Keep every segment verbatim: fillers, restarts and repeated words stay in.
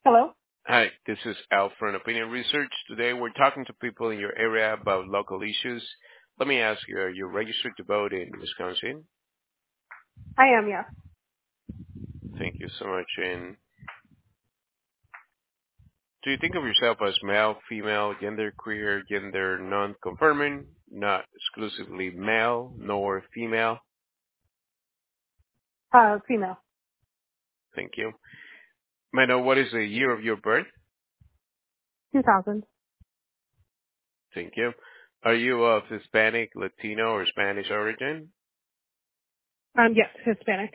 Hello? Hi, this is Al from Opinion Research. Today we're talking to people in your area about local issues. Let me ask you, are you registered to vote in Wisconsin? I am, yeah. Thank you so much. And do you think of yourself as male, female, gender queer, gender non-conforming, not exclusively male nor female? Uh, female. Thank you. May I know what is the year of your birth? two thousand. Thank you. Are you of Hispanic, Latino, or Spanish origin? Um, yes, Hispanic.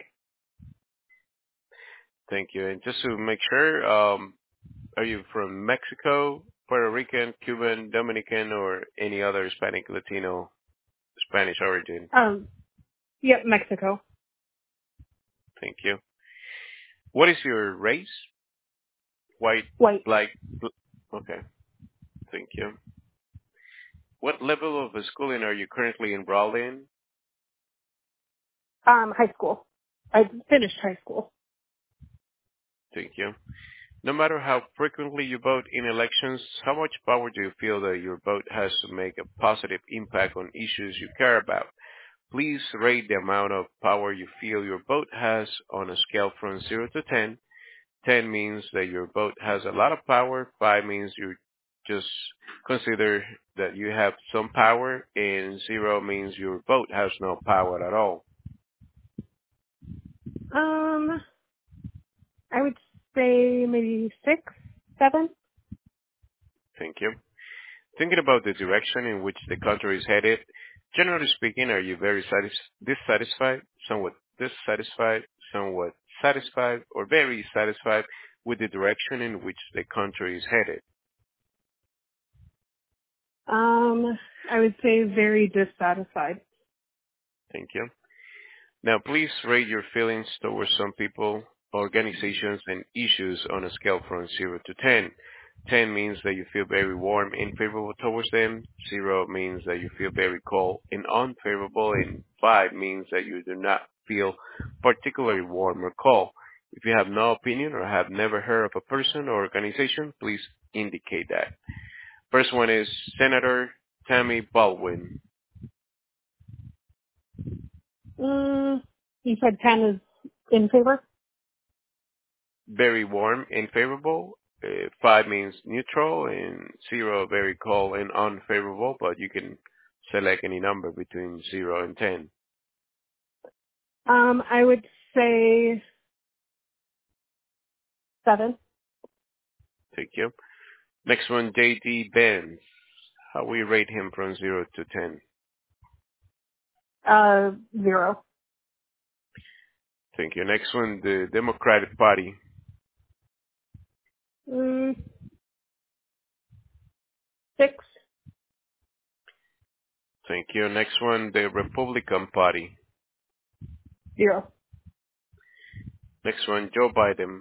Thank you. And just to make sure, um, are you from Mexico, Puerto Rican, Cuban, Dominican, or any other Hispanic, Latino, Spanish origin? Um, yep, Mexico. Thank you. What is your race? White, White. black? Bl- okay. Thank you. What level of schooling are you currently enrolled in? Um, high school. I finished high school. Thank you. No matter how frequently you vote in elections, how much power do you feel that your vote has to make a positive impact on issues you care about? Please rate the amount of power you feel your vote has on a scale from zero to ten. ten means that your vote has a lot of power. five means you just consider that you have some power. And zero means your vote has no power at all. Um, I would say maybe six, seven. Thank you. Thinking about the direction in which the country is headed, generally speaking, are you very satis- dissatisfied, somewhat dissatisfied, somewhat satisfied, or very satisfied with the direction in which the country is headed? Um, I would say very dissatisfied. Thank you. Now, please rate your feelings towards some people, organizations, and issues on a scale from zero to ten. ten means that you feel very warm and favorable towards them. zero means that you feel very cold and unfavorable. And five means that you do not feel particularly warm or cold. If you have no opinion or have never heard of a person or organization, please indicate that. First one is Senator Tammy Baldwin. Mm, you said ten is in favor? Very warm and favorable. Uh, five means neutral, and zero very cold and unfavorable, but you can select any number between zero and ten. Um, I would say seven. Thank you. Next one, J D Benz. How we rate him from zero to ten? Uh, zero. Thank you. Next one, the Democratic Party. Mm, six. Thank you. Next one, the Republican Party. Zero. Next one, Joe Biden.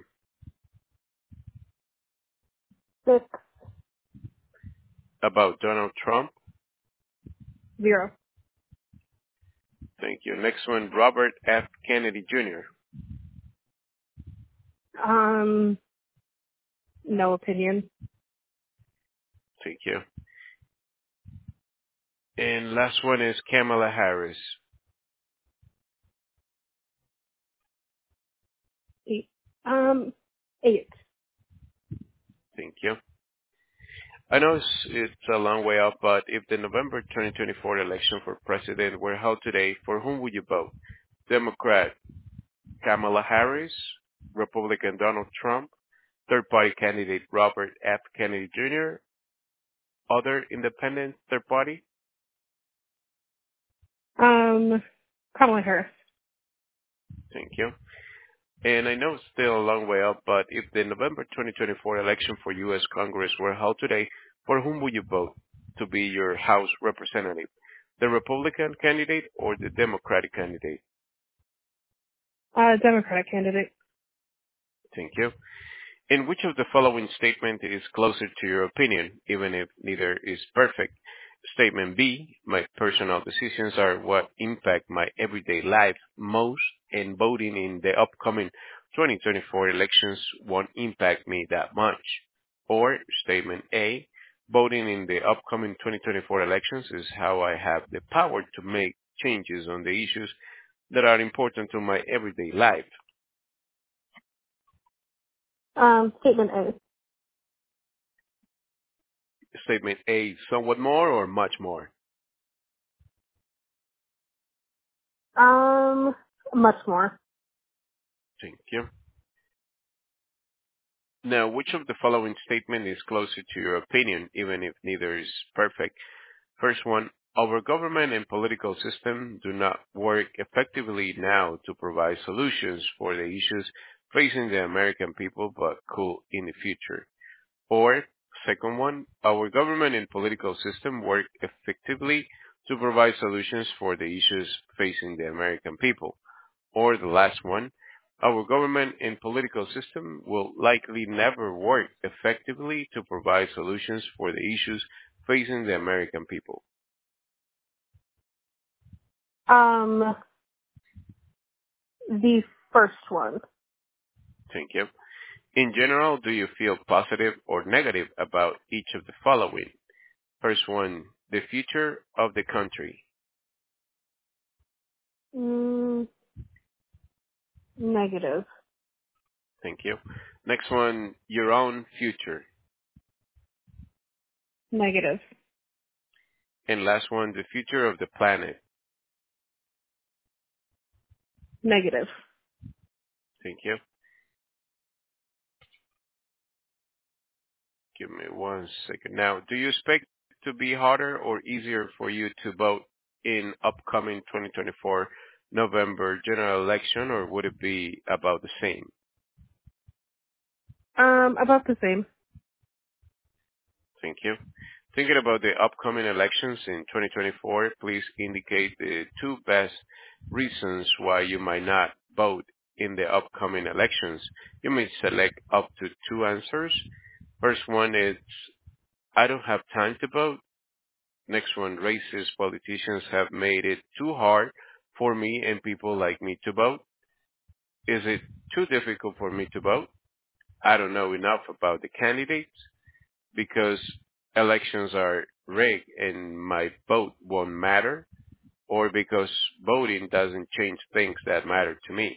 Six. About Donald Trump. Zero. Thank you. Next one, Robert F. Kennedy Junior Um, no opinion. Thank you. And last one is Kamala Harris. Eight. Um, eight. Thank you. I know it's, it's a long way off, but if the November twenty twenty-four election for president were held today, for whom would you vote? Democrat Kamala Harris, Republican Donald Trump, third party candidate Robert F. Kennedy Junior, other independent third party? Um, Kamala Harris. Thank you. And I know it's still a long way off, but if the November twenty twenty-four election for U S. Congress were held today, for whom would you vote to be your House representative? The Republican candidate or the Democratic candidate? Uh, Democratic candidate. Thank you. In which of the following statement is closer to your opinion, even if neither is perfect? Statement B, my personal decisions are what impact my everyday life most, and voting in the upcoming twenty twenty-four elections won't impact me that much. Or statement A, voting in the upcoming twenty twenty-four elections is how I have the power to make changes on the issues that are important to my everyday life. Um, statement A. Statement A, somewhat more or much more? Um, much more. Thank you. Now, which of the following statement is closer to your opinion, even if neither is perfect? First one, our government and political system do not work effectively now to provide solutions for the issues facing the American people, but could in the future. Or, second one, our government and political system work effectively to provide solutions for the issues facing the American people. Or the last one, our government and political system will likely never work effectively to provide solutions for the issues facing the American people. Um, the first one. Thank you. In general, do you feel positive or negative about each of the following? First one, the future of the country. Mm, negative. Thank you. Next one, your own future. Negative. And last one, the future of the planet. Negative. Thank you. Give me one second. Now, do you expect to be harder or easier for you to vote in upcoming twenty twenty-four November general election, or would it be about the same? Um, about the same. Thank you. Thinking about the upcoming elections in twenty twenty-four, please indicate the two best reasons why you might not vote in the upcoming elections. You may select up to two answers. First one is, I don't have time to vote. Next one, racist politicians have made it too hard for me and people like me to vote. Is it too difficult for me to vote? I don't know enough about the candidates because elections are rigged and my vote won't matter, or because voting doesn't change things that matter to me.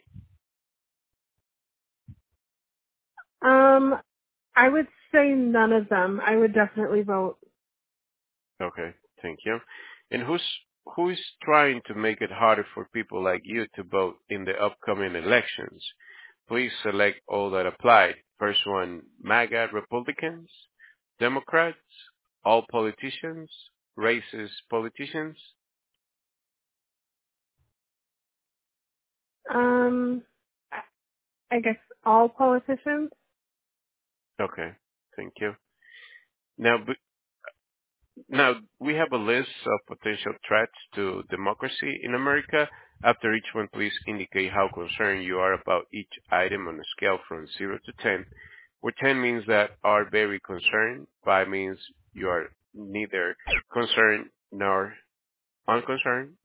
Um, I would say none of them. I would definitely vote. Okay, thank you. And who's who's trying to make it harder for people like you to vote in the upcoming elections? Please select all that apply. First one, MAGA Republicans, Democrats, all politicians, racist politicians. Um, I I guess all politicians. Okay, thank you. Now, b- now we have a list of potential threats to democracy in America. After each one, please indicate how concerned you are about each item on a scale from zero to ten, where ten means that are very concerned, five means you are neither concerned nor unconcerned,